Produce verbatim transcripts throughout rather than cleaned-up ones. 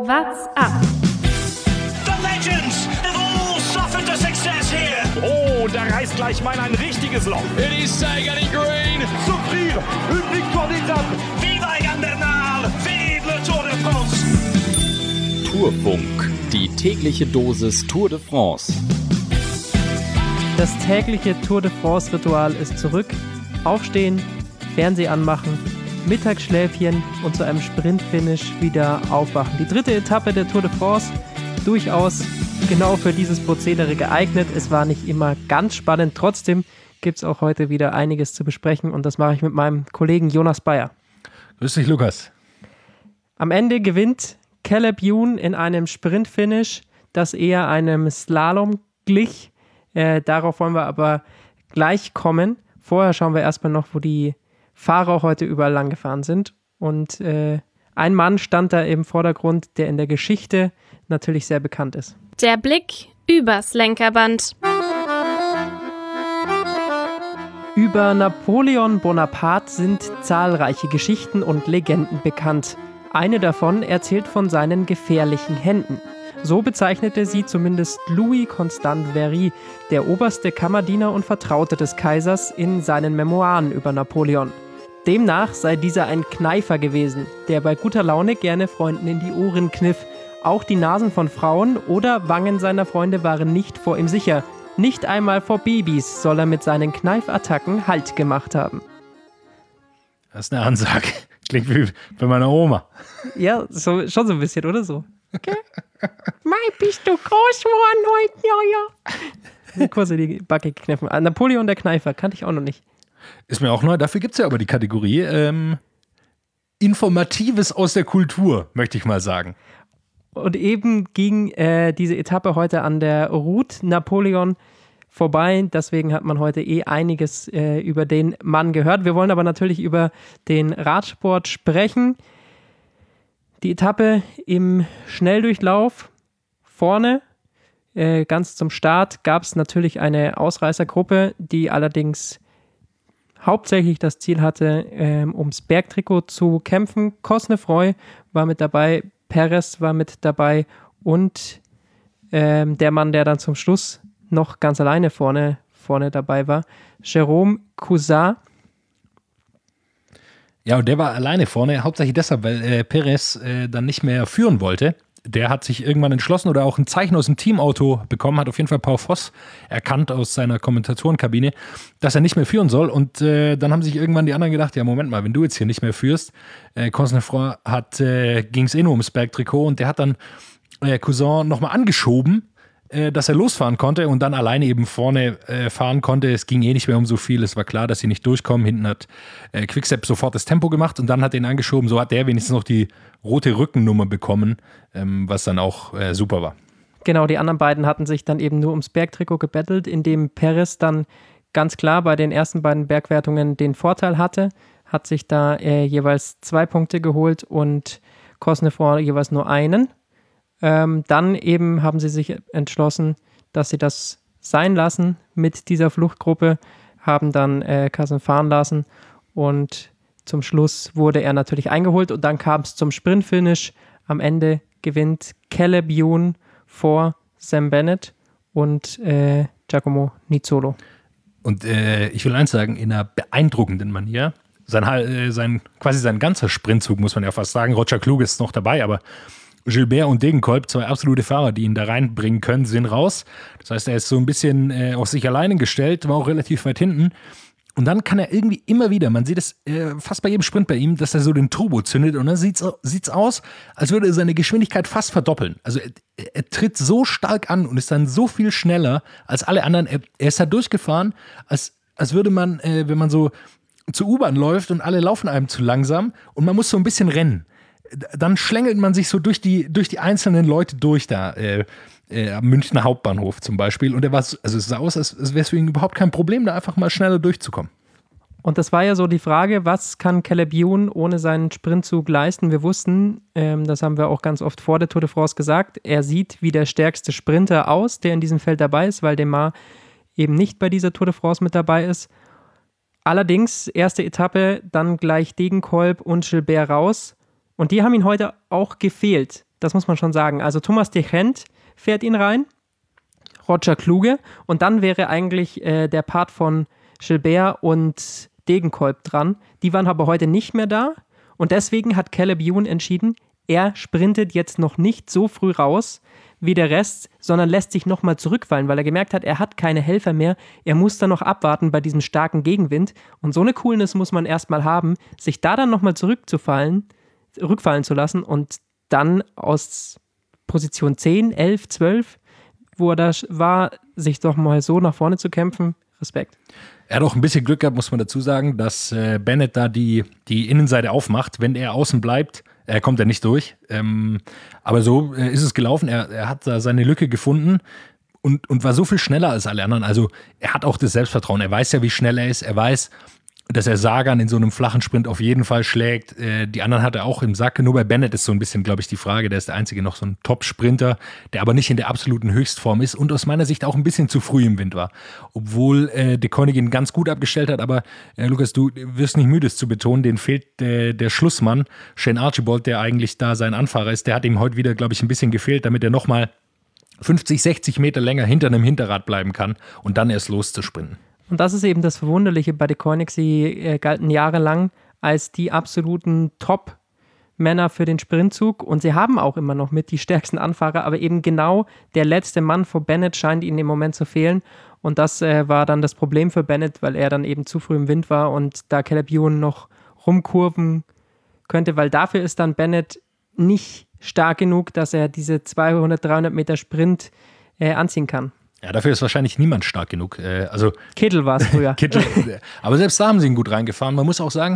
What's up? The legends have all suffered a success here. Oh, da reißt gleich mal ein richtiges Loch. It is Sagan in green. Souffrir, une victoire d'étape. Viva Egan Bernal, vive le Tour de France. Tourfunk, die tägliche Dosis Tour de France. Das tägliche Tour de France-Ritual ist zurück. Aufstehen, Fernseh anmachen, Mittagsschläfchen und zu einem Sprintfinish wieder aufwachen. Die dritte Etappe der Tour de France, durchaus genau für dieses Prozedere geeignet. Es war nicht immer ganz spannend, trotzdem gibt es auch heute wieder einiges zu besprechen und das mache ich mit meinem Kollegen Jonas Bayer. Grüß dich, Lukas. Am Ende gewinnt Caleb Ewan in einem Sprintfinish, das eher einem Slalom glich. Äh, darauf wollen wir aber gleich kommen. Vorher schauen wir erstmal noch, wo die Fahrer heute überall lang gefahren sind. Und äh, ein Mann stand da im Vordergrund, der in der Geschichte natürlich sehr bekannt ist. Der Blick übers Lenkerband. Über Napoleon Bonaparte sind zahlreiche Geschichten und Legenden bekannt. Eine davon erzählt von seinen gefährlichen Händen. So bezeichnete sie zumindest Louis Constant Very, der oberste Kammerdiener und Vertraute des Kaisers, in seinen Memoiren über Napoleon. Demnach sei dieser ein Kneifer gewesen, der bei guter Laune gerne Freunden in die Ohren kniff. Auch die Nasen von Frauen oder Wangen seiner Freunde waren nicht vor ihm sicher. Nicht einmal vor Babys soll er mit seinen Kneifattacken Halt gemacht haben. Das ist eine Ansage. Klingt wie bei meiner Oma. Ja, so, schon so ein bisschen, oder so? Okay. Mai, bist du groß geworden heute, ja, ja. Kurz in die Backe gekniffen. Napoleon der Kneifer, kannte ich auch noch nicht. Ist mir auch neu. Dafür gibt es ja aber die Kategorie ähm, Informatives aus der Kultur, möchte ich mal sagen. Und eben ging äh, diese Etappe heute an der Route Napoleon vorbei. Deswegen hat man heute eh einiges äh, über den Mann gehört. Wir wollen aber natürlich über den Radsport sprechen. Die Etappe im Schnelldurchlauf vorne, äh, ganz zum Start, gab es natürlich eine Ausreißergruppe, die allerdings hauptsächlich das Ziel hatte, ähm, ums Bergtrikot zu kämpfen. Cosnefroy war mit dabei, Perez war mit dabei und ähm, der Mann, der dann zum Schluss noch ganz alleine vorne, vorne dabei war, Jérôme Cousin. Ja, und der war alleine vorne, hauptsächlich deshalb, weil äh, Perez äh, dann nicht mehr führen wollte. Der hat sich irgendwann entschlossen oder auch ein Zeichen aus dem Teamauto bekommen, hat auf jeden Fall Paul Voss erkannt aus seiner Kommentatorenkabine, dass er nicht mehr führen soll. Und äh, dann haben sich irgendwann die anderen gedacht, ja, Moment mal, wenn du jetzt hier nicht mehr führst, äh, Cosnefroy hat, äh, ging es eh nur ums Bergtrikot und der hat dann äh, Cousin nochmal angeschoben, äh, dass er losfahren konnte und dann alleine eben vorne äh, fahren konnte. Es ging eh nicht mehr um so viel, es war klar, dass sie nicht durchkommen. Hinten hat äh, Quickstep sofort das Tempo gemacht und dann hat er ihn angeschoben. So hat der wenigstens noch die rote Rückennummer bekommen, ähm, was dann auch äh, super war. Genau, die anderen beiden hatten sich dann eben nur ums Bergtrikot gebettelt, indem Perez dann ganz klar bei den ersten beiden Bergwertungen den Vorteil hatte, hat sich da äh, jeweils zwei Punkte geholt und Cosnefroy jeweils nur einen. Ähm, dann eben haben sie sich entschlossen, dass sie das sein lassen mit dieser Fluchtgruppe, haben dann äh, Cousin fahren lassen und zum Schluss wurde er natürlich eingeholt und dann kam es zum Sprintfinish. Am Ende gewinnt Caleb Ewan vor Sam Bennett und äh, Giacomo Nizzolo. Und äh, ich will eins sagen, in einer beeindruckenden Manier. Sein, äh, sein, quasi sein ganzer Sprintzug, muss man ja fast sagen. Roger Klug ist noch dabei, aber Gilbert und Degenkolb, zwei absolute Fahrer, die ihn da reinbringen können, sind raus. Das heißt, er ist so ein bisschen äh, auf sich alleine gestellt, war auch relativ weit hinten. Und dann kann er irgendwie immer wieder, man sieht es äh, fast bei jedem Sprint bei ihm, dass er so den Turbo zündet und dann sieht es aus, als würde er seine Geschwindigkeit fast verdoppeln. Also er, er tritt so stark an und ist dann so viel schneller als alle anderen. Er, er ist da durchgefahren, als, als würde man, äh, wenn man so zur U-Bahn läuft und alle laufen einem zu langsam und man muss so ein bisschen rennen. Dann schlängelt man sich so durch die, durch die einzelnen Leute durch da, äh, äh, am Münchner Hauptbahnhof zum Beispiel. Und er war, also es sah aus, als, als wäre es für ihn überhaupt kein Problem, da einfach mal schneller durchzukommen. Und das war ja so die Frage, was kann Caleb Ewan ohne seinen Sprintzug leisten? Wir wussten, ähm, das haben wir auch ganz oft vor der Tour de France gesagt, er sieht wie der stärkste Sprinter aus, der in diesem Feld dabei ist, weil Demar eben nicht bei dieser Tour de France mit dabei ist. Allerdings, erste Etappe, dann gleich Degenkolb und Gilbert raus. Und die haben ihn heute auch gefehlt. Das muss man schon sagen. Also Thomas de Gendt fährt ihn rein, Roger Kluge und dann wäre eigentlich äh, der Part von Gilbert und Degenkolb dran. Die waren aber heute nicht mehr da und deswegen hat Caleb Ewan entschieden, er sprintet jetzt noch nicht so früh raus wie der Rest, sondern lässt sich nochmal zurückfallen, weil er gemerkt hat, er hat keine Helfer mehr, er muss da noch abwarten bei diesem starken Gegenwind und so eine Coolness muss man erstmal haben, sich da dann nochmal zurückzufallen, rückfallen zu lassen und dann aus Position zehn, elf, zwölf, wo er da war, sich doch mal so nach vorne zu kämpfen, Respekt. Er hat auch ein bisschen Glück gehabt, muss man dazu sagen, dass äh, Bennett da die, die Innenseite aufmacht. Wenn er außen bleibt, er kommt er nicht durch. Ähm, aber so äh, ist es gelaufen. Er, er hat da seine Lücke gefunden und, und war so viel schneller als alle anderen. Also er hat auch das Selbstvertrauen. Er weiß ja, wie schnell er ist. Er weiß, dass er Sagan in so einem flachen Sprint auf jeden Fall schlägt. Äh, die anderen hat er auch im Sack. Nur bei Bennett ist so ein bisschen, glaube ich, die Frage. Der ist der einzige noch so ein Top-Sprinter, der aber nicht in der absoluten Höchstform ist und aus meiner Sicht auch ein bisschen zu früh im Wind war. Obwohl äh, De Koning ihn ganz gut abgestellt hat. Aber äh, Lukas, du wirst nicht müde, es zu betonen. Den fehlt äh, der Schlussmann, Shane Archibald, der eigentlich da sein Anfahrer ist. Der hat ihm heute wieder, glaube ich, ein bisschen gefehlt, damit er nochmal fünfzig, sechzig Meter länger hinter einem Hinterrad bleiben kann und dann erst loszusprinten. Und das ist eben das Verwunderliche bei De Koning. Sie äh, galten jahrelang als die absoluten Top-Männer für den Sprintzug und sie haben auch immer noch mit die stärksten Anfahrer, aber eben genau der letzte Mann vor Bennett scheint ihnen im Moment zu fehlen und das äh, war dann das Problem für Bennett, weil er dann eben zu früh im Wind war und da Caleb Ewan noch rumkurven könnte, weil dafür ist dann Bennett nicht stark genug, dass er diese zweihundert, dreihundert Meter Sprint äh, anziehen kann. Ja, dafür ist wahrscheinlich niemand stark genug. Äh, also Kittel war es früher. Kittel, aber selbst da haben sie ihn gut reingefahren. Man muss auch sagen,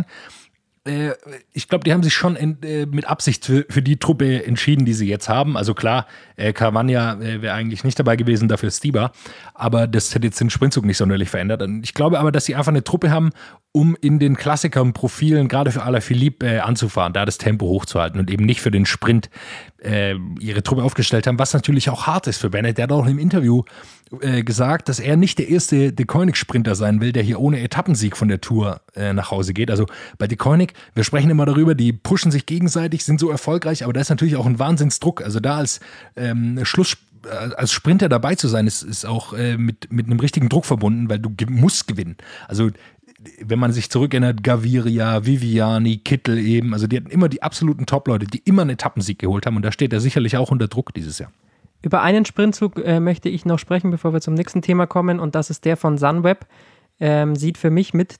äh, ich glaube, die haben sich schon in, äh, mit Absicht für, für die Truppe entschieden, die sie jetzt haben. Also klar, äh, Cavagna äh, wäre eigentlich nicht dabei gewesen, dafür Stieber. Aber das hätte jetzt den Sprintzug nicht sonderlich verändert. Und ich glaube aber, dass sie einfach eine Truppe haben, um in den Klassikern-Profilen, gerade für Alaphilippe, äh, anzufahren, da das Tempo hochzuhalten und eben nicht für den Sprint äh, ihre Truppe aufgestellt haben, was natürlich auch hart ist für Bennett. Der hat auch im Interview äh, gesagt, dass er nicht der erste De Koning-Sprinter sein will, der hier ohne Etappensieg von der Tour äh, nach Hause geht. Also bei De Koning, wir sprechen immer darüber, die pushen sich gegenseitig, sind so erfolgreich, aber da ist natürlich auch ein Wahnsinnsdruck. Also da als ähm, Schluss als Sprinter dabei zu sein, ist, ist auch äh, mit, mit einem richtigen Druck verbunden, weil du ge- musst gewinnen. Also wenn man sich zurückerinnert, Gaviria, Viviani, Kittel eben, also die hatten immer die absoluten Top-Leute, die immer einen Etappensieg geholt haben und da steht er sicherlich auch unter Druck dieses Jahr. Über einen Sprintzug äh, möchte ich noch sprechen, bevor wir zum nächsten Thema kommen und das ist der von Sunweb. Ähm, sieht für mich mit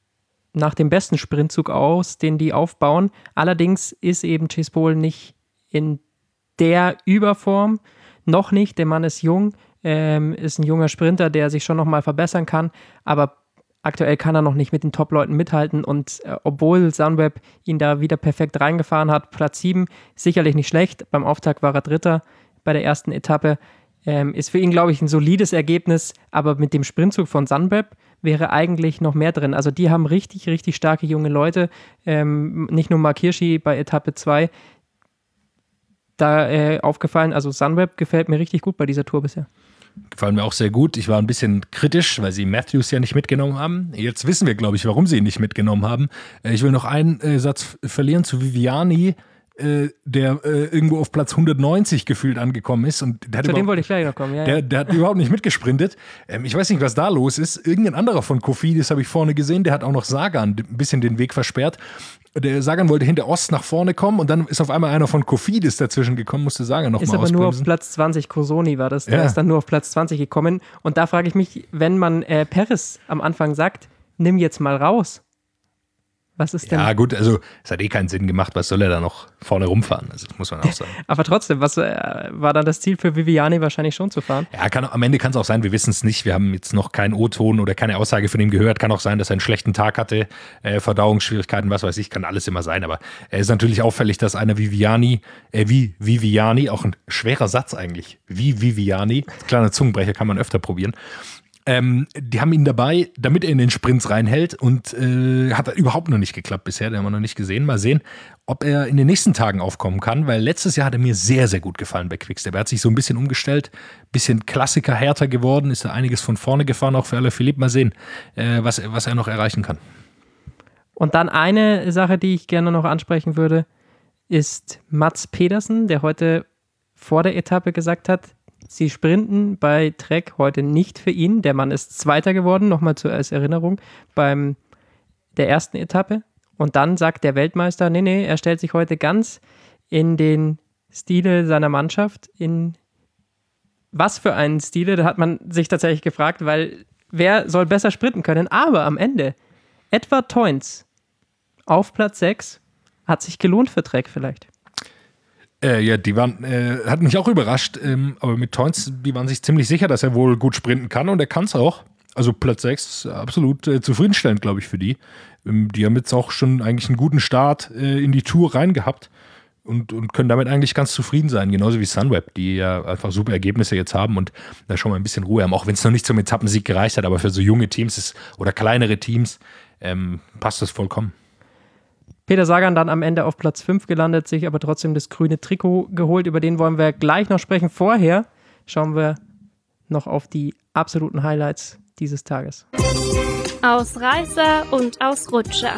nach dem besten Sprintzug aus, den die aufbauen. Allerdings ist eben Chase Pole nicht in der Überform, noch nicht, der Mann ist jung, ähm, ist ein junger Sprinter, der sich schon nochmal verbessern kann, aber aktuell kann er noch nicht mit den Top-Leuten mithalten und äh, obwohl Sunweb ihn da wieder perfekt reingefahren hat, Platz sieben, sicherlich nicht schlecht, beim Auftakt war er Dritter bei der ersten Etappe, ähm, ist für ihn, glaube ich, ein solides Ergebnis, aber mit dem Sprintzug von Sunweb wäre eigentlich noch mehr drin. Also die haben richtig, richtig starke junge Leute, ähm, nicht nur Mark Hirschi bei Etappe zwei, da äh, aufgefallen, also Sunweb gefällt mir richtig gut bei dieser Tour bisher. Gefallen mir auch sehr gut. Ich war ein bisschen kritisch, weil sie Matthews ja nicht mitgenommen haben. Jetzt wissen wir, glaube ich, warum sie ihn nicht mitgenommen haben. Ich will noch einen äh, Satz verlieren zu Viviani, äh, der äh, irgendwo auf Platz hundertneunzig gefühlt angekommen ist. Und der hat zu dem wollte ich gleich noch kommen. Ja, der, ja. der hat überhaupt nicht mitgesprintet. Ähm, ich weiß nicht, was da los ist. Irgendein anderer von Cofidis habe ich vorne gesehen, der hat auch noch Sagan ein bisschen den Weg versperrt. Der Sagan wollte hinter Ost nach vorne kommen und dann ist auf einmal einer von Cofidis dazwischen gekommen, musste Sagan noch ist mal ausbremsen. Ist aber nur auf Platz zwanzig, Corsoni war das, der ja. ist dann nur auf Platz zwanzig gekommen und da frage ich mich, wenn man äh, Perez am Anfang sagt, nimm jetzt mal raus, was ist denn? Ja gut, also es hat eh keinen Sinn gemacht, was soll er da noch vorne rumfahren, also das muss man auch sagen. Aber trotzdem, was äh, war dann das Ziel für Viviani wahrscheinlich schon zu fahren? Ja, kann, am Ende kann es auch sein, wir wissen es nicht, wir haben jetzt noch keinen O-Ton oder keine Aussage von ihm gehört, kann auch sein, dass er einen schlechten Tag hatte, äh, Verdauungsschwierigkeiten, was weiß ich, kann alles immer sein, aber es ist natürlich auffällig, dass einer Viviani, äh, wie Viviani, auch ein schwerer Satz eigentlich, wie Viviani, kleiner Zungenbrecher, kann man öfter probieren, Ähm, die haben ihn dabei, damit er in den Sprints reinhält und äh, hat überhaupt noch nicht geklappt bisher, den haben wir noch nicht gesehen. Mal sehen, ob er in den nächsten Tagen aufkommen kann, weil letztes Jahr hat er mir sehr, sehr gut gefallen bei Quickstep. Er hat sich so ein bisschen umgestellt, bisschen Klassiker härter geworden, ist da einiges von vorne gefahren, auch für Alaphilippe. Mal sehen, äh, was, was er noch erreichen kann. Und dann eine Sache, die ich gerne noch ansprechen würde, ist Mats Pedersen, der heute vor der Etappe gesagt hat, sie sprinten bei Trek heute nicht für ihn. Der Mann ist Zweiter geworden, nochmal zur als Erinnerung, beim der ersten Etappe. Und dann sagt der Weltmeister, nee, nee, er stellt sich heute ganz in den Stile seiner Mannschaft. In was für einen Stile? Da hat man sich tatsächlich gefragt, weil wer soll besser sprinten können? Aber am Ende, Edvard Toins auf Platz sechs, hat sich gelohnt für Trek vielleicht. Äh, ja, die waren, äh, hat mich auch überrascht, ähm, aber mit Toins, die waren sich ziemlich sicher, dass er wohl gut sprinten kann und er kann es auch. Also Platz sechs, absolut äh, zufriedenstellend, glaube ich, für die. Ähm, die haben jetzt auch schon eigentlich einen guten Start äh, in die Tour reingehabt und, und können damit eigentlich ganz zufrieden sein. Genauso wie Sunweb, die ja einfach super Ergebnisse jetzt haben und da schon mal ein bisschen Ruhe haben. Auch wenn es noch nicht zum Etappensieg gereicht hat, aber für so junge Teams ist, oder kleinere Teams ähm, passt das vollkommen. Peter Sagan dann am Ende auf Platz fünf gelandet, sich aber trotzdem das grüne Trikot geholt. Über den wollen wir gleich noch sprechen. Vorher schauen wir noch auf die absoluten Highlights dieses Tages. Ausreißer und Ausrutscher.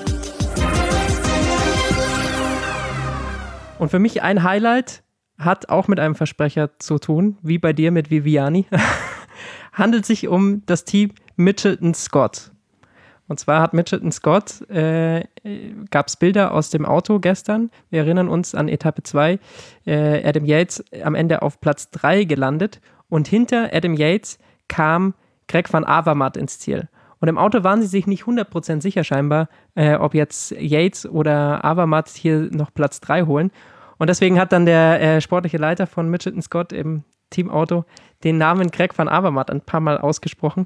Und für mich ein Highlight hat auch mit einem Versprecher zu tun, wie bei dir mit Viviani. Handelt sich um das Team Mitchelton Scott. Und zwar hat Mitchelton Scott, äh, gab es Bilder aus dem Auto gestern. Wir erinnern uns an Etappe zwei. Äh, Adam Yates am Ende auf Platz drei gelandet. Und hinter Adam Yates kam Greg van Avermaet ins Ziel. Und im Auto waren sie sich nicht hundert Prozent sicher scheinbar, äh, ob jetzt Yates oder Avermaet hier noch Platz drei holen. Und deswegen hat dann der äh, sportliche Leiter von Mitchelton Scott im Teamauto den Namen Greg van Avermaet ein paar Mal ausgesprochen.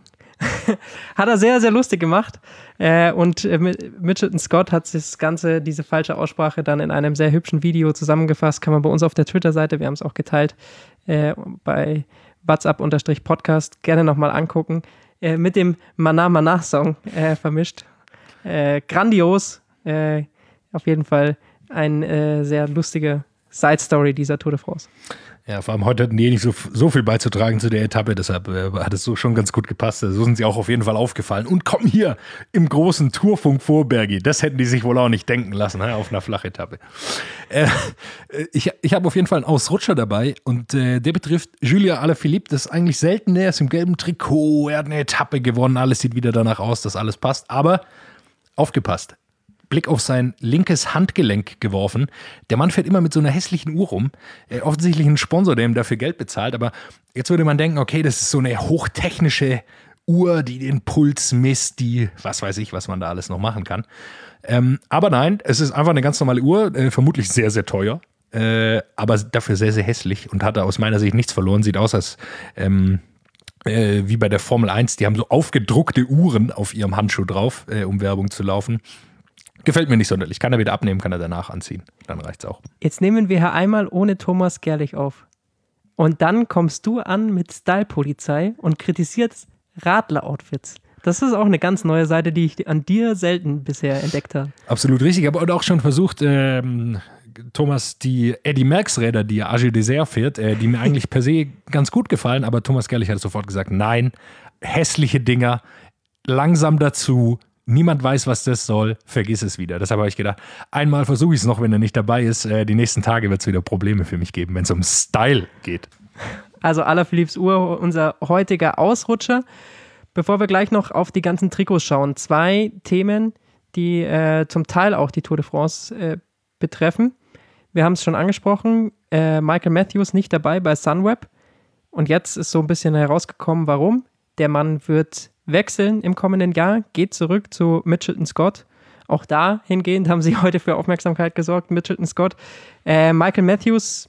Hat er sehr, sehr lustig gemacht. Äh, und äh, Mitchelton Scott hat das Ganze, diese falsche Aussprache, dann in einem sehr hübschen Video zusammengefasst. Kann man bei uns auf der Twitter-Seite, wir haben es auch geteilt, äh, bei WhatsApp-Podcast gerne nochmal angucken. Äh, mit dem Mana Mana Song äh, vermischt. Äh, grandios. Äh, auf jeden Fall eine äh, sehr lustige Side-Story dieser Tour de France. Ja, vor allem heute hatten die nicht so, so viel beizutragen zu der Etappe, deshalb äh, hat es so schon ganz gut gepasst. So sind sie auch auf jeden Fall aufgefallen. Und kommen hier im großen Tourfunk vor, Bergi. Das hätten die sich wohl auch nicht denken lassen, he, auf einer Flachetappe. Äh, ich ich habe auf jeden Fall einen Ausrutscher dabei und äh, der betrifft Julia Alaphilippe. Das ist eigentlich selten, er ist im gelben Trikot, er hat eine Etappe gewonnen, alles sieht wieder danach aus, dass alles passt. Aber aufgepasst. Blick auf sein linkes Handgelenk geworfen. Der Mann fährt immer mit so einer hässlichen Uhr rum. Äh, offensichtlich ein Sponsor, der ihm dafür Geld bezahlt. Aber jetzt würde man denken, okay, das ist so eine hochtechnische Uhr, die den Puls misst, die, was weiß ich, was man da alles noch machen kann. Ähm, aber nein, es ist einfach eine ganz normale Uhr, äh, vermutlich sehr, sehr teuer. Äh, aber dafür sehr, sehr hässlich und hat aus meiner Sicht nichts verloren. Sieht aus, als ähm, äh, wie bei der Formel eins. Die haben so aufgedruckte Uhren auf ihrem Handschuh drauf, äh, um Werbung zu laufen. Gefällt mir nicht sonderlich. Kann er wieder abnehmen, kann er danach anziehen. Dann reicht's auch. Jetzt nehmen wir hier einmal ohne Thomas Gerlich auf. Und dann kommst du an mit Style-Polizei und kritisierst Radler-Outfits. Das ist auch eine ganz neue Seite, die ich an dir selten bisher entdeckt habe. Absolut richtig. Ich habe auch schon versucht, ähm, Thomas, die Eddy Merckx-Räder, die Age Dessert fährt, äh, die mir eigentlich per se ganz gut gefallen, aber Thomas Gerlich hat sofort gesagt, nein, hässliche Dinger, langsam dazu, niemand weiß, was das soll, vergiss es wieder. Deshalb habe ich gedacht, einmal versuche ich es noch, wenn er nicht dabei ist. Äh, die nächsten Tage wird es wieder Probleme für mich geben, wenn es um Style geht. Also Alaphilippes Uhr, unser heutiger Ausrutscher. Bevor wir gleich noch auf die ganzen Trikots schauen, zwei Themen, die äh, zum Teil auch die Tour de France äh, betreffen. Wir haben es schon angesprochen, äh, Michael Matthews nicht dabei bei Sunweb. Und jetzt ist so ein bisschen herausgekommen, warum. Der Mann wird wechseln im kommenden Jahr, geht zurück zu Mitchelton Scott. Auch dahingehend haben sie heute für Aufmerksamkeit gesorgt, Mitchelton Scott. Äh, Michael Matthews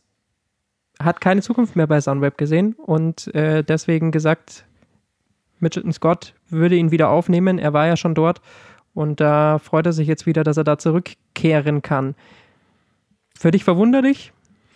hat keine Zukunft mehr bei Sunweb gesehen und äh, deswegen gesagt, Mitchelton Scott würde ihn wieder aufnehmen. Er war ja schon dort und da freut er sich jetzt wieder, dass er da zurückkehren kann. Für dich verwunderlich?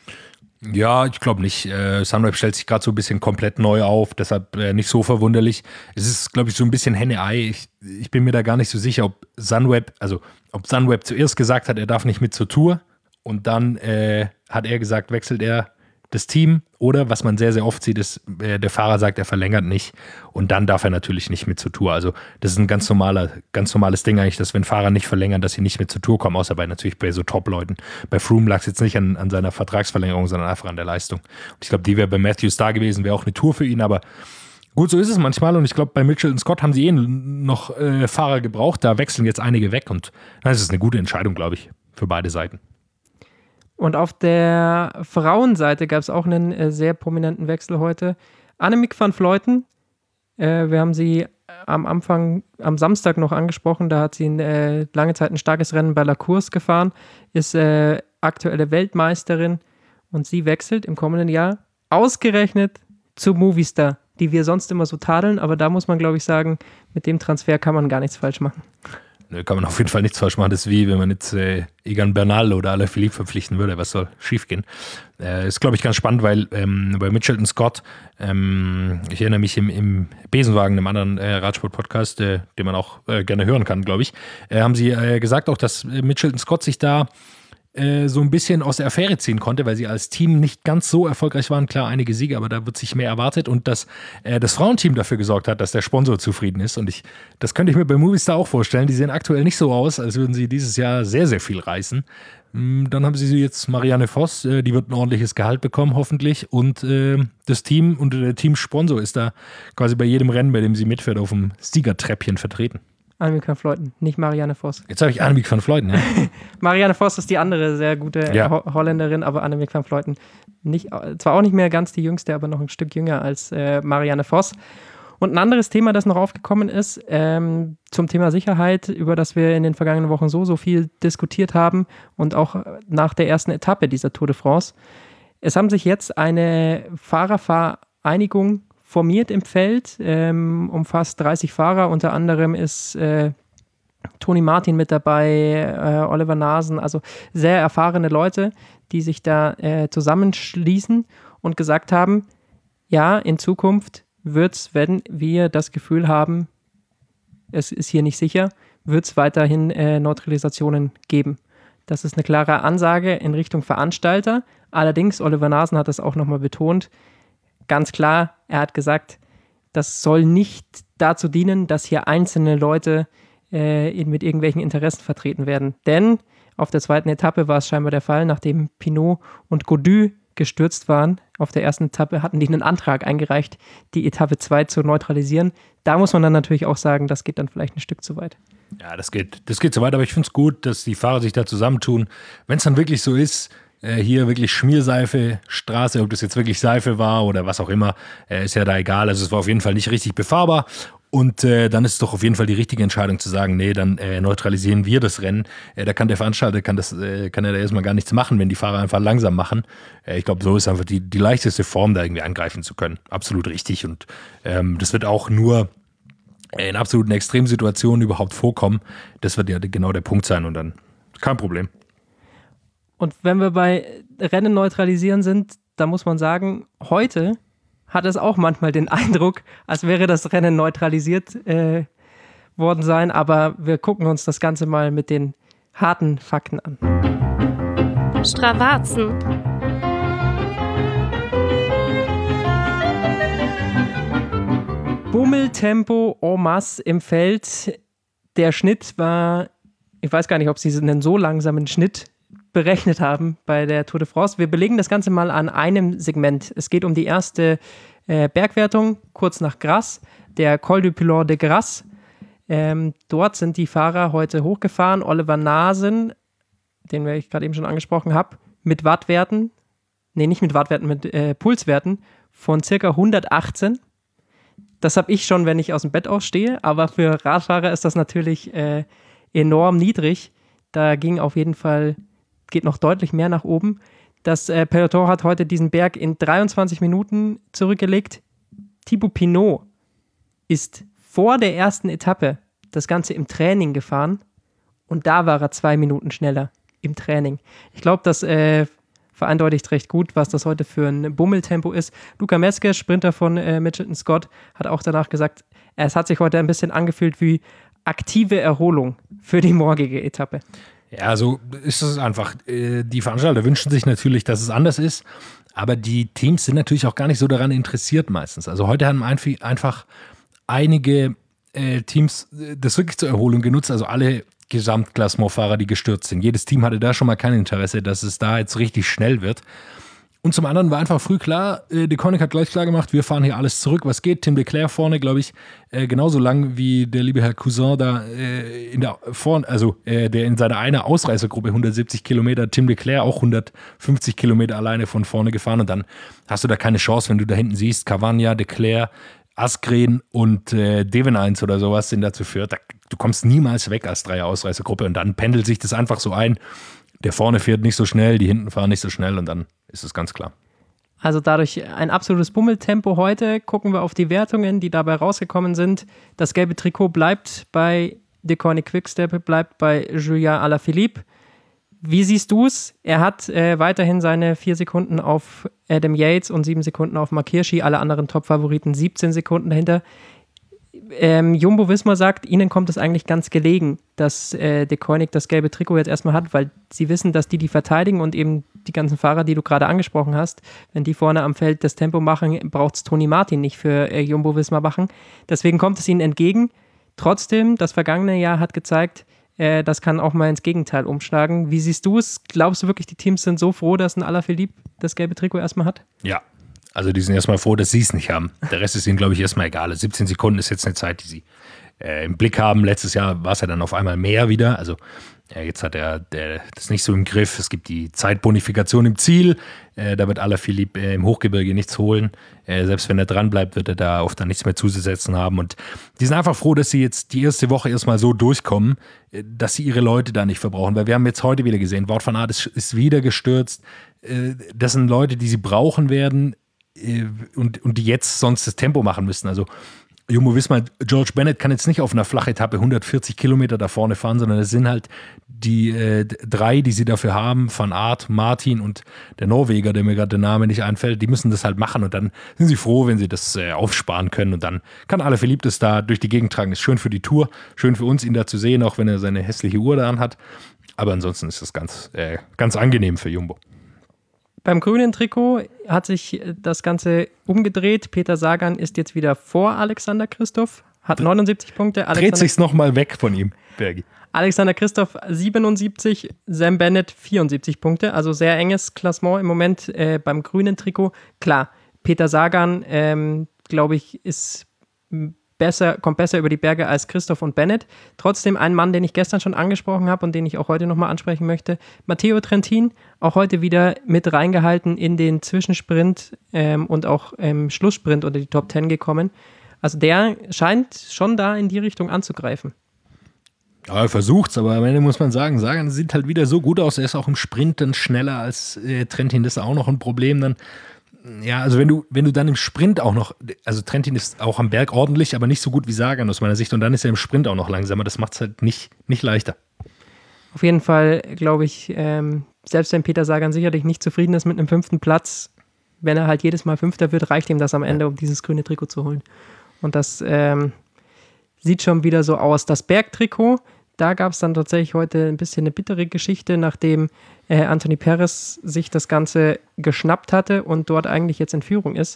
Ja, ich glaube nicht. Äh, Sunweb stellt sich gerade so ein bisschen komplett neu auf, deshalb äh, nicht so verwunderlich. Es ist, glaube ich, so ein bisschen Henne-Ei. Ich, ich bin mir da gar nicht so sicher, ob Sunweb, also ob Sunweb zuerst gesagt hat, er darf nicht mit zur Tour und dann äh, hat er gesagt, wechselt er das Team oder was man sehr, sehr oft sieht, ist, äh, der Fahrer sagt, er verlängert nicht und dann darf er natürlich nicht mit zur Tour. Also das ist ein ganz normaler, ganz normales Ding eigentlich, dass wenn Fahrer nicht verlängern, dass sie nicht mit zur Tour kommen, außer bei natürlich bei so Top-Leuten. Bei Froome lag es jetzt nicht an, an seiner Vertragsverlängerung, sondern einfach an der Leistung. Und ich glaube, die wäre bei Matthews da gewesen, wäre auch eine Tour für ihn, aber gut, so ist es manchmal und ich glaube, bei Mitchell und Scott haben sie eh noch äh, Fahrer gebraucht, da wechseln jetzt einige weg und das ist eine gute Entscheidung, glaube ich, für beide Seiten. Und auf der Frauenseite gab es auch einen äh, sehr prominenten Wechsel heute. Annemiek van Vleuten, äh, wir haben sie am Anfang, am Samstag noch angesprochen, da hat sie ein, äh, lange Zeit ein starkes Rennen bei La Course gefahren, ist äh, aktuelle Weltmeisterin und sie wechselt im kommenden Jahr ausgerechnet zu Movistar, die wir sonst immer so tadeln, aber da muss man, glaube ich, sagen, mit dem Transfer kann man gar nichts falsch machen. Nö, kann man auf jeden Fall nichts falsch machen. Das ist wie, wenn man jetzt äh, Egan Bernal oder Alaphilippe verpflichten würde. Was soll schief gehen? Äh, ist, glaube ich, ganz spannend, weil ähm, bei Mitchell und Scott, ähm, ich erinnere mich im, im Besenwagen, einem anderen äh, Radsport-Podcast, äh, den man auch äh, gerne hören kann, glaube ich, äh, haben sie äh, gesagt auch, dass äh, Mitchell und Scott sich da so ein bisschen aus der Affäre ziehen konnte, weil sie als Team nicht ganz so erfolgreich waren. Klar, einige Siege, aber da wird sich mehr erwartet und dass äh, das Frauenteam dafür gesorgt hat, dass der Sponsor zufrieden ist und ich, das könnte ich mir bei Movistar auch vorstellen. Die sehen aktuell nicht so aus, als würden sie dieses Jahr sehr, sehr viel reißen. Dann haben sie jetzt Marianne Vos, äh, die wird ein ordentliches Gehalt bekommen, hoffentlich und äh, das Team und der Teamsponsor ist da quasi bei jedem Rennen, bei dem sie mitfährt, auf dem Siegertreppchen vertreten. Annemiek van Vleuten, nicht Marianne Vos. Jetzt habe ich Annemiek van Vleuten, ja. Marianne Vos ist die andere sehr gute ja. Ho- Holländerin, aber Annemiek van Vleuten nicht, zwar auch nicht mehr ganz die jüngste, aber noch ein Stück jünger als äh, Marianne Vos. Und ein anderes Thema, das noch aufgekommen ist, ähm, zum Thema Sicherheit, über das wir in den vergangenen Wochen so, so viel diskutiert haben und auch nach der ersten Etappe dieser Tour de France. Es haben sich jetzt eine Fahrervereinigung formiert im Feld, ähm, umfasst dreißig Fahrer, unter anderem ist äh, Toni Martin mit dabei, äh, Oliver Nasen, also sehr erfahrene Leute, die sich da äh, zusammenschließen und gesagt haben, ja, in Zukunft wird es, wenn wir das Gefühl haben, es ist hier nicht sicher, wird es weiterhin äh, Neutralisationen geben. Das ist eine klare Ansage in Richtung Veranstalter. Allerdings, Oliver Nasen hat das auch nochmal betont, ganz klar, er hat gesagt, das soll nicht dazu dienen, dass hier einzelne Leute äh, mit irgendwelchen Interessen vertreten werden. Denn auf der zweiten Etappe war es scheinbar der Fall, nachdem Pinot und Gaudu gestürzt waren. Auf der ersten Etappe hatten die einen Antrag eingereicht, die Etappe zwei zu neutralisieren. Da muss man dann natürlich auch sagen, das geht dann vielleicht ein Stück zu weit. Ja, das geht, das geht zu weit, aber ich finde es gut, dass die Fahrer sich da zusammentun. Wenn es dann wirklich so ist, hier wirklich Schmierseife, Straße, ob das jetzt wirklich Seife war oder was auch immer, ist ja da egal. Also es war auf jeden Fall nicht richtig befahrbar und äh, dann ist es doch auf jeden Fall die richtige Entscheidung zu sagen, nee, dann äh, neutralisieren wir das Rennen. Äh, da kann der Veranstalter, kann, das, äh, kann er da erstmal gar nichts machen, wenn die Fahrer einfach langsam machen. Äh, ich glaube, so ist einfach die, die leichteste Form, da irgendwie angreifen zu können. Absolut richtig und ähm, das wird auch nur in absoluten Extremsituationen überhaupt vorkommen. Das wird ja genau der Punkt sein und dann kein Problem. Und wenn wir bei Rennen neutralisieren sind, da muss man sagen, heute hat es auch manchmal den Eindruck, als wäre das Rennen neutralisiert äh, worden sein. Aber wir gucken uns das Ganze mal mit den harten Fakten an. Stravazen. Bummeltempo en masse im Feld. Der Schnitt war, ich weiß gar nicht, ob sie einen so langsamen Schnitt berechnet haben bei der Tour de France. Wir belegen das Ganze mal an einem Segment. Es geht um die erste äh, Bergwertung, kurz nach Grasse, der Col du Pilon de Grasse. Ähm, dort sind die Fahrer heute hochgefahren. Oliver Nasen, den ich gerade eben schon angesprochen habe, mit Wattwerten, nee, nicht mit Wattwerten, mit äh, Pulswerten von circa hundertachtzehn. Das habe ich schon, wenn ich aus dem Bett aufstehe, aber für Radfahrer ist das natürlich äh, enorm niedrig. Da ging auf jeden Fall geht noch deutlich mehr nach oben. Das äh, Peloton hat heute diesen Berg in dreiundzwanzig Minuten zurückgelegt. Thibaut Pinot ist vor der ersten Etappe das Ganze im Training gefahren und da war er zwei Minuten schneller im Training. Ich glaube, das äh, vereindeutigt recht gut, was das heute für ein Bummeltempo ist. Luca Meske, Sprinter von äh, Mitchelton Scott, hat auch danach gesagt, es hat sich heute ein bisschen angefühlt wie aktive Erholung für die morgige Etappe. Ja, so ist es einfach. Die Veranstalter wünschen sich natürlich, dass es anders ist, aber die Teams sind natürlich auch gar nicht so daran interessiert meistens. Also heute haben einfach einige äh, Teams das wirklich zur Erholung genutzt, also alle Gesamtklassementfahrer, die gestürzt sind. Jedes Team hatte da schon mal kein Interesse, dass es da jetzt richtig schnell wird. Und zum anderen war einfach früh klar, äh, Deceuninck hat gleich klar gemacht, wir fahren hier alles zurück, was geht. Tim Declercq vorne, glaube ich, äh, genauso lang wie der liebe Herr Cousin da äh, in der vorn, also äh, der in seiner einer Ausreißergruppe hundertsiebzig Kilometer, Tim Declercq auch hundertfünfzig Kilometer alleine von vorne gefahren und dann hast du da keine Chance, wenn du da hinten siehst, Cavagna, Declercq, Asgreen und äh, Deveneins oder sowas sind dazu führt. Da, du kommst niemals weg als Dreier-Ausreißergruppe und dann pendelt sich das einfach so ein. Der vorne fährt nicht so schnell, die hinten fahren nicht so schnell und dann ist es ganz klar. Also dadurch ein absolutes Bummeltempo heute. Gucken wir auf die Wertungen, die dabei rausgekommen sind. Das gelbe Trikot bleibt bei Deceuninck Quickstep, bleibt bei Julien Alaphilippe. Wie siehst du es? Er hat äh, weiterhin seine vier Sekunden auf Adam Yates und sieben Sekunden auf Mark Hirschi, alle anderen Top-Favoriten siebzehn Sekunden dahinter. Ähm, Jumbo-Visma sagt, ihnen kommt es eigentlich ganz gelegen, dass äh, Deceuninck das gelbe Trikot jetzt erstmal hat, weil sie wissen, dass die die verteidigen und eben die ganzen Fahrer, die du gerade angesprochen hast, wenn die vorne am Feld das Tempo machen, braucht es Toni Martin nicht für äh, Jumbo-Visma machen. Deswegen kommt es ihnen entgegen. Trotzdem, das vergangene Jahr hat gezeigt, äh, das kann auch mal ins Gegenteil umschlagen. Wie siehst du es? Glaubst du wirklich, die Teams sind so froh, dass ein Alaphilippe das gelbe Trikot erstmal hat? Ja. Also die sind erstmal froh, dass sie es nicht haben. Der Rest ist ihnen, glaube ich, erstmal egal. siebzehn Sekunden ist jetzt eine Zeit, die sie äh, im Blick haben. Letztes Jahr war es ja dann auf einmal mehr wieder. Also ja, jetzt hat er der, das nicht so im Griff. Es gibt die Zeitbonifikation im Ziel. Äh, da wird Alaphilippe äh, im Hochgebirge nichts holen. Äh, selbst wenn er dran bleibt, wird er da oft dann nichts mehr zuzusetzen haben. Und die sind einfach froh, dass sie jetzt die erste Woche erstmal so durchkommen, äh, dass sie ihre Leute da nicht verbrauchen. Weil wir haben jetzt heute wieder gesehen, Wout van Aert ist, ist wieder gestürzt. Äh, das sind Leute, die sie brauchen werden. Und, und die jetzt sonst das Tempo machen müssen. Also Jumbo-Visma, George Bennett kann jetzt nicht auf einer Flachetappe hundertvierzig Kilometer da vorne fahren, sondern es sind halt die äh, drei, die sie dafür haben, Van Aert, Martin und der Norweger, der mir gerade der Name nicht einfällt, die müssen das halt machen und dann sind sie froh, wenn sie das äh, aufsparen können und dann kann Alaphilippe das da durch die Gegend tragen. Ist schön für die Tour, schön für uns, ihn da zu sehen, auch wenn er seine hässliche Uhr da anhat. Aber ansonsten ist das ganz, äh, ganz angenehm für Jumbo. Beim grünen Trikot hat sich das Ganze umgedreht. Peter Sagan ist jetzt wieder vor Alexander Kristoff, hat neunundsiebzig Punkte. Alexander Dreht sich's nochmal weg von ihm, Bergi. Alexander Kristoff siebenundsiebzig, Sam Bennett vierundsiebzig Punkte. Also sehr enges Klassement im Moment äh, beim grünen Trikot. Klar, Peter Sagan, ähm, glaube ich, ist besser, kommt besser über die Berge als Kristoff und Bennett. Trotzdem ein Mann, den ich gestern schon angesprochen habe und den ich auch heute nochmal ansprechen möchte. Matteo Trentin, auch heute wieder mit reingehalten in den Zwischensprint ähm, und auch im Schlusssprint unter die Top Ten gekommen. Also der scheint schon da in die Richtung anzugreifen. Ja, er versucht's, aber am Ende muss man sagen, Sagan sieht halt wieder so gut aus. Er ist auch im Sprint dann schneller als äh, Trentin. Das ist auch noch ein Problem dann. Ja, also wenn du, wenn du dann im Sprint auch noch, also Trentin ist auch am Berg ordentlich, aber nicht so gut wie Sagan aus meiner Sicht und dann ist er im Sprint auch noch langsamer, das macht es halt nicht, nicht leichter. Auf jeden Fall glaube ich, ähm, selbst wenn Peter Sagan sicherlich nicht zufrieden ist mit einem fünften Platz, wenn er halt jedes Mal Fünfter wird, reicht ihm das am Ende, um dieses grüne Trikot zu holen. Und das ähm, sieht schon wieder so aus. Das Bergtrikot, da gab es dann tatsächlich heute ein bisschen eine bittere Geschichte, nachdem äh, Anthony Perez sich das Ganze geschnappt hatte und dort eigentlich jetzt in Führung ist.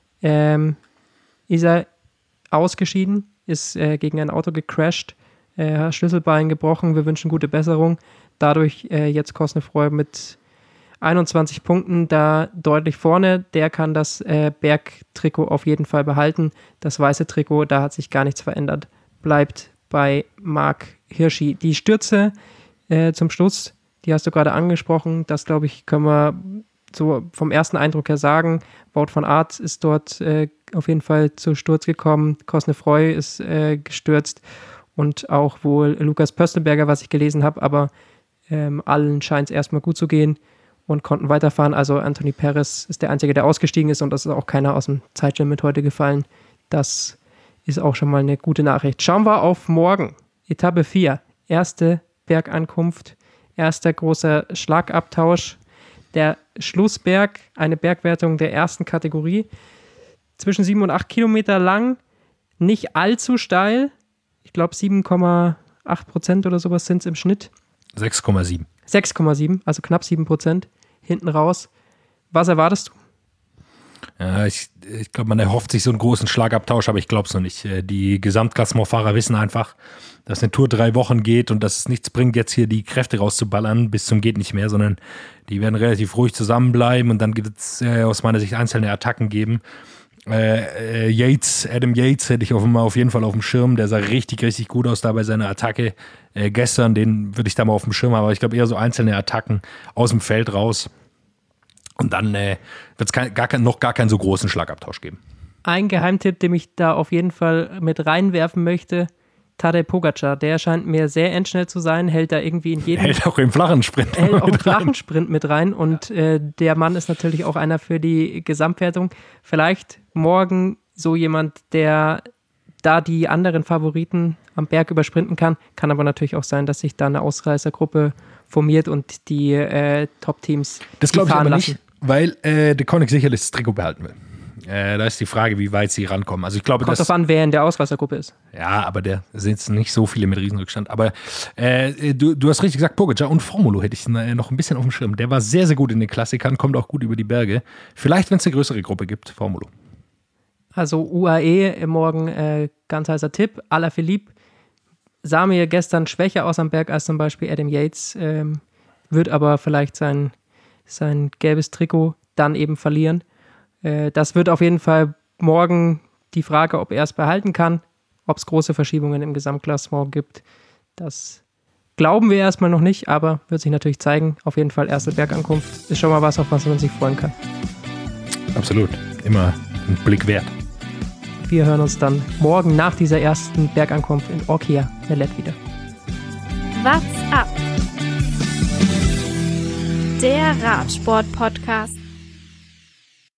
Ähm, ist er ausgeschieden, ist äh, gegen ein Auto gecrashed, äh, Schlüsselbein gebrochen, wir wünschen gute Besserung. Dadurch äh, jetzt Cosnefroy mit einundzwanzig Punkten da deutlich vorne. Der kann das äh, Bergtrikot auf jeden Fall behalten. Das weiße Trikot, da hat sich gar nichts verändert. Bleibt bei Mark Hirschi. Die Stürze äh, zum Schluss, die hast du gerade angesprochen. Das, glaube ich, können wir so vom ersten Eindruck her sagen. Wout van Aert ist dort äh, auf jeden Fall zu Sturz gekommen. Cosnefroy ist äh, gestürzt und auch wohl Lukas Pöstelberger, was ich gelesen habe. Aber ähm, allen scheint es erstmal gut zu gehen und konnten weiterfahren. Also Anthony Perez ist der Einzige, der ausgestiegen ist und das ist auch keiner aus dem Zeitlimit heute gefallen. Das ist auch schon mal eine gute Nachricht. Schauen wir auf morgen. Etappe vier. Erste Bergankunft. Erster großer Schlagabtausch. Der Schlussberg, eine Bergwertung der ersten Kategorie. Zwischen sieben und acht Kilometer lang. Nicht allzu steil. Ich glaube sieben Komma acht Prozent oder sowas sind es im Schnitt. sechs Komma sieben. sechs Komma sieben, also knapp sieben Prozent hinten raus. Was erwartest du? Ja, ich ich glaube, man erhofft sich so einen großen Schlagabtausch, aber ich glaube es noch nicht. Die Gesamtklassementfahrer wissen einfach, dass eine Tour drei Wochen geht und dass es nichts bringt, jetzt hier die Kräfte rauszuballern bis zum geht nicht mehr, sondern die werden relativ ruhig zusammenbleiben und dann gibt es äh, aus meiner Sicht einzelne Attacken geben. Äh, äh, Yates, Adam Yates hätte ich auf, auf jeden Fall auf dem Schirm, der sah richtig, richtig gut aus da bei seiner Attacke äh, gestern, den würde ich da mal auf dem Schirm haben, aber ich glaube eher so einzelne Attacken aus dem Feld raus. Und dann äh, wird es gar, gar, noch gar keinen so großen Schlagabtausch geben. Ein Geheimtipp, den ich da auf jeden Fall mit reinwerfen möchte, Tadej Pogačar, der scheint mir sehr endschnell zu sein, hält da irgendwie in jedem... Hält auch im flachen Sprint hält auch im mit flachen rein. Sprint mit rein und äh, der Mann ist natürlich auch einer für die Gesamtwertung. Vielleicht morgen so jemand, der da die anderen Favoriten am Berg übersprinten kann, kann aber natürlich auch sein, dass sich da eine Ausreißergruppe formiert und die äh, Top-Teams Das die glaube ich fahren aber lassen. nicht, weil äh, der Koenig sicherlich das Trikot behalten will. Äh, da ist die Frage, wie weit sie rankommen. Also ich glaube, Kommt dass, drauf an, wer in der Ausreißergruppe ist. ja, aber der sind jetzt nicht so viele mit Riesenrückstand. Aber äh, du, du hast richtig gesagt, Pogačar und Formolo hätte ich noch ein bisschen auf dem Schirm. Der war sehr, sehr gut in den Klassikern, kommt auch gut über die Berge. Vielleicht, wenn es eine größere Gruppe gibt, Formolo. Also U A E morgen äh, ganz heißer Tipp. Alaphilippe sah mir gestern schwächer aus am Berg als zum Beispiel Adam Yates, ähm, wird aber vielleicht sein, sein gelbes Trikot dann eben verlieren. Äh, das wird auf jeden Fall morgen die Frage, ob er es behalten kann, ob es große Verschiebungen im Gesamtklassement gibt. Das glauben wir erstmal noch nicht, aber wird sich natürlich zeigen. Auf jeden Fall erste Bergankunft ist schon mal was, auf was man sich freuen kann. Absolut. Immer ein Blick wert. Wir hören uns dann morgen nach dieser ersten Bergankunft in Orkia Mellet wieder. What's up? Der Radsport-Podcast.